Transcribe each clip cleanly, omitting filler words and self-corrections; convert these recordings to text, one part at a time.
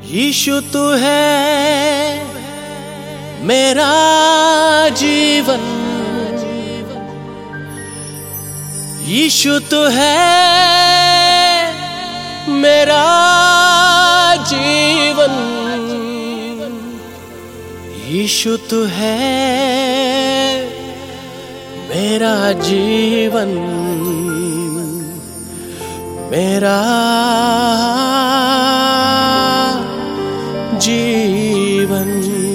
यीशु तू है मेरा जीवन, यीशु तू है मेरा जीवन, यीशु तू है मेरा जीवन, मेरा जीवन।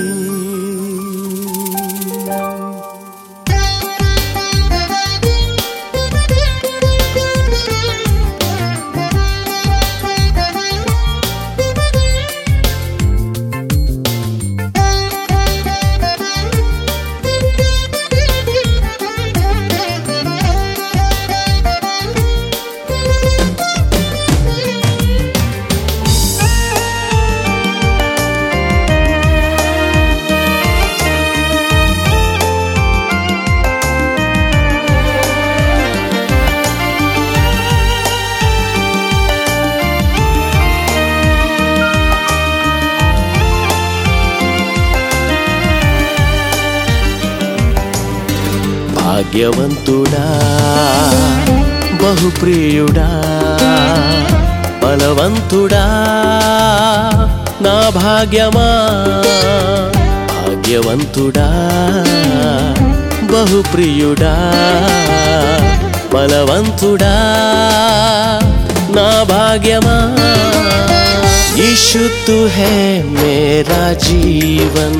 భాగ్యవంతుడా బహుప్రియుడా బలవంతుడా నా భాగ్యమా, భాగ్యవంతుడా బహుప్రియుడా బలవంతుడా నా భాగ్యమా। यीशु तू है मेरा जीवन,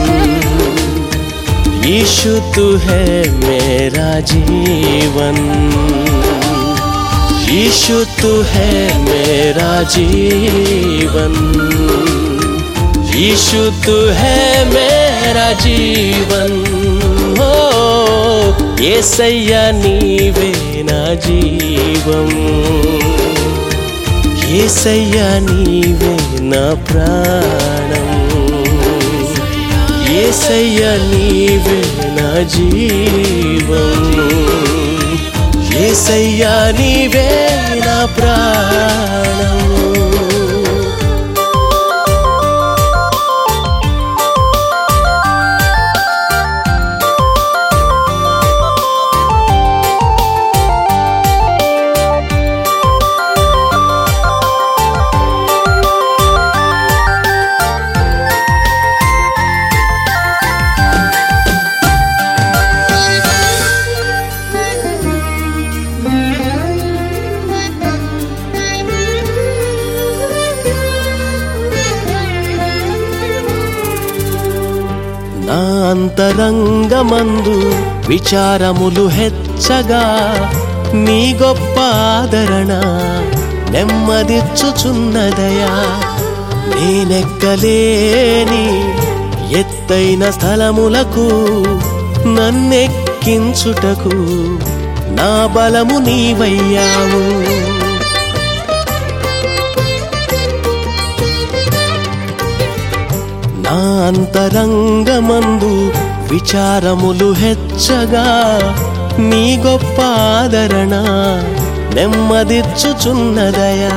यीशु तू है मेरा जीवन, यीशु तू है मेरा जीवन, यीशु तू है मेरा जीवन। हो యేసయ్యా నీవే నా జీవం, యేసయ్యా నీవే నా ప్రాణం, యేసయ్యా నీవే నా జీవం, యేసయ్యా నీవే నా ప్రాణం। నా అంతరంగమందు విచారములు హెచ్చగా నీ గొప్ప ఆదరణ నెమ్మదిచ్చుచున్నదయా। నేనెక్కలేని ఎత్తైన స్థలములకు నన్నెక్కించుటకు నా బలము నీవయ్యావు। నా అంతరంగమందు విచారములు హెచ్చగా నీ గొప్ప ఆదరణ నెమ్మదిచ్చుచున్నదయా।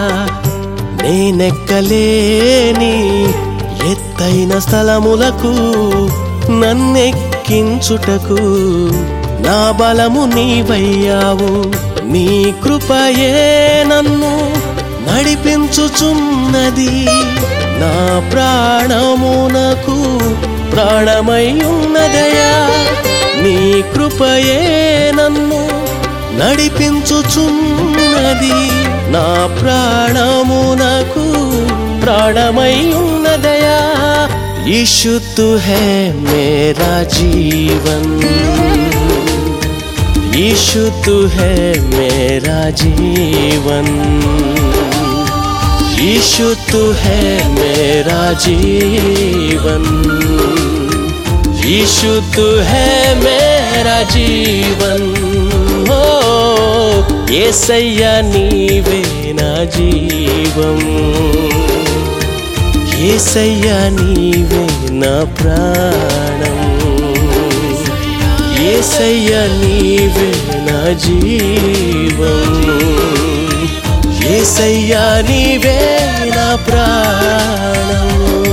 నేనెక్కలేని ఎత్తైన స్థలములకు నన్నెక్కించుటకు నా బలము నీవయ్యావు। నీ కృపయే నన్ను నడిపించుచున్నది, నా ప్రాణమునకు ప్రాణమై ఉన్నదయా। నీ కృపయే నన్ను నడిపించుచున్నది, నా ప్రాణమునకు ప్రాణమై ఉన్నదయా। यीशु तू है मेरा जीवन, यीशु तू है मेरा जीवन, यीशु तू है मेरा जीवन, यीशु तू है मेरा जीवन। हो యేసయ్యా నీవే నా జీవం, యేసయ్యా నీవే నా ప్రాణం, యేసయ్యా నీవే నా జీవం, యేసయ్యా నీవే నా ప్రాణం.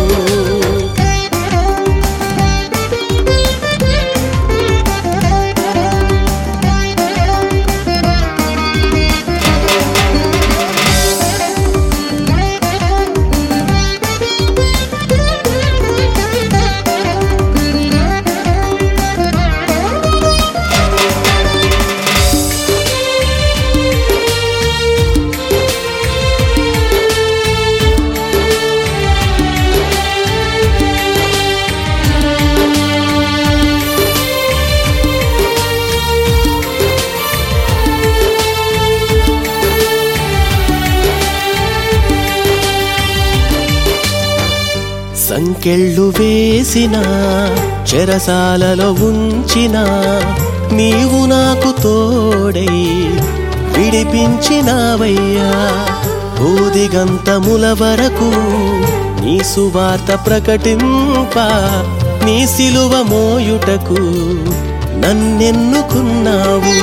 సంకెళ్ళు వేసిన చెరసాలలో ఉంచిన నీవు నాకు తోడై విడిపించినావయ్యా. భూదిగంతముల వరకు నీ సువార్త ప్రకటింప నీ సిలువ మోయుటకు నన్నెన్నుకున్నావు.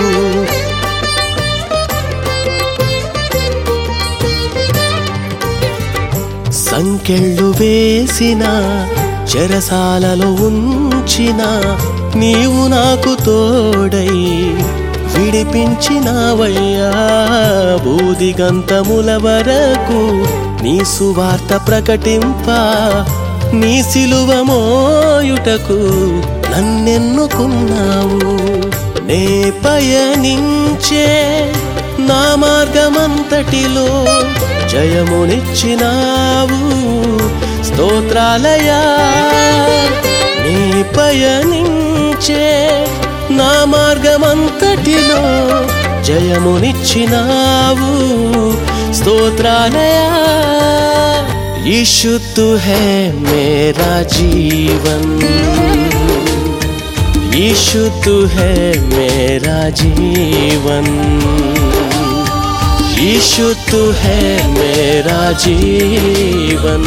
సంకెళ్ళు వేసిన చెరసాలలో ఉంచిన నీవు నాకు తోడై విడిపించినావయ్యా. భూదిగంతముల వరకు నీ సువార్త ప్రకటింప నీ సిలువ మోయుటకు నన్నెన్నుకున్నావు. నే పయనించే నా మార్గమంతటిలో జయమునిచ్చినావు. స్తోత్రాలయా. నీ పయనించే నా మార్గమంతటిలో జయమునిచ్చినావు. స్తోత్రాలయా. यीशु तू है मेरा जीवन, यीशु तू है मेरा जीवन, यीशु तू है मेरा जीवन,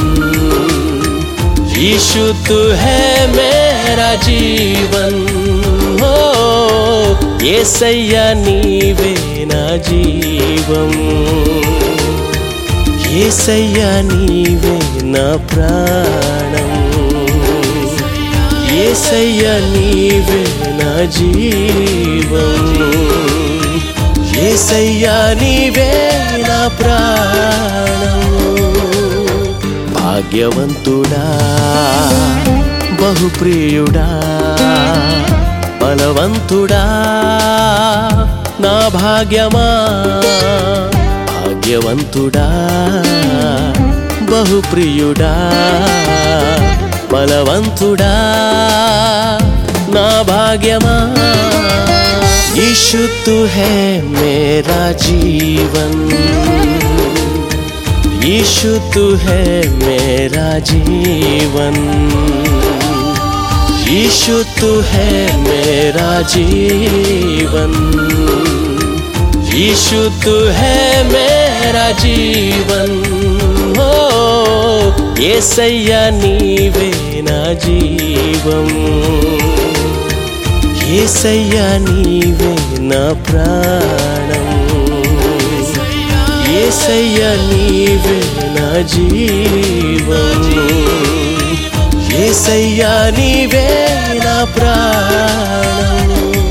यीशु तू है मेरा जीवन. हो యేసయ్యా నీవే నా జీవం, యేసయ్యా నీవే నా ప్రాణం, యేసయ్యా నీవే నా జీవం, యేసయ్యా నీవే నా ప్రాణం. భాగ్యవంతుడా బహుప్రియుడా బలవంతుడా నా భాగ్యమా. భాగ్యవంతుడా బహుప్రియుడా బలవంతుడా నా భాగ్యమా. यीशु तू है मेरा जीवन, यीशु तू है मेरा जीवन, यीशु तू है मेरा जीवन, यीशु तू है मेरा जीवन. हो యేసయ్యా నీవే నా జీవం, యేసయ్యా నీవే నా ప్రాణం, యేసయ్యా నీవే నా జీవం, యేసయ్యా నీవే నా ప్రాణం.